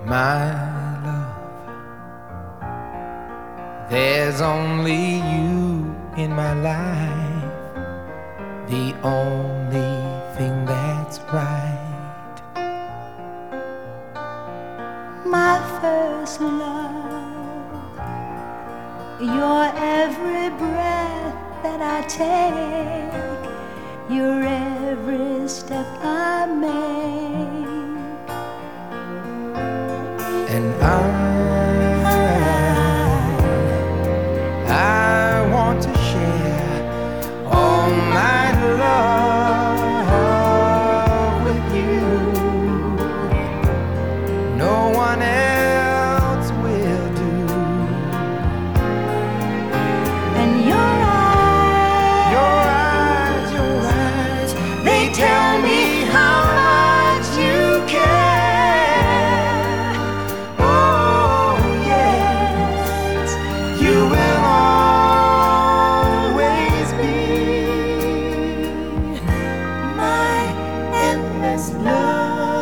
My love, there's only you in my life, the only thing that's right. My first love, your every breath that I take, your every step I make. And I want to share all my love with you. No one else will do. And your eyes, they tell me how much you care. Oh yes, you will always be my endless love.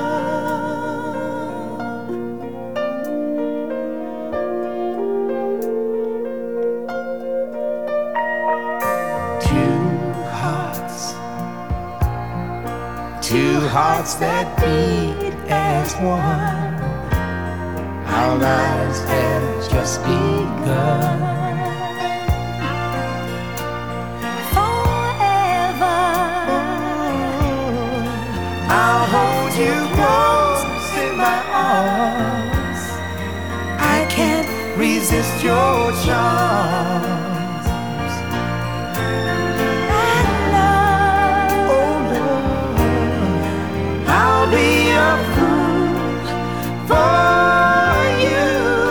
Two hearts that beat as one. Our lives have just begun. Forever, I'll hold you close in my arms. I can't resist your charms. I'll be a fool for you,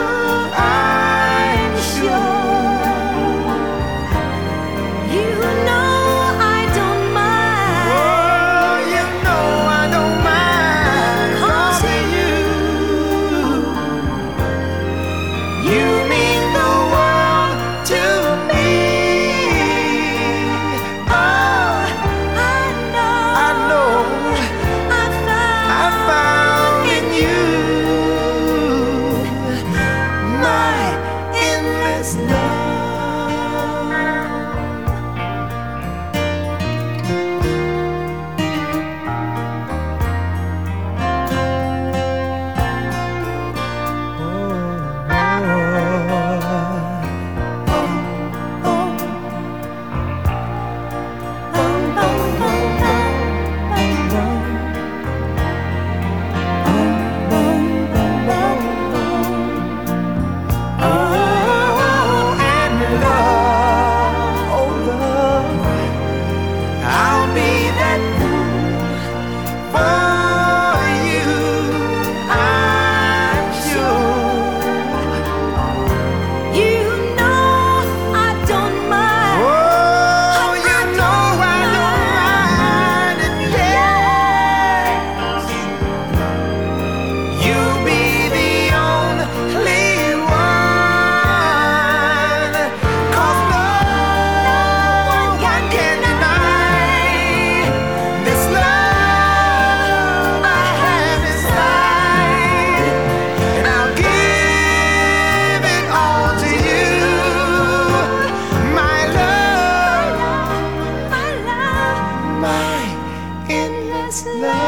I'm sure. you know I don't mind. Oh, you know I don't mind. 'Cause you mean the world to me. Oh, I know I found in you my endless love. endless love.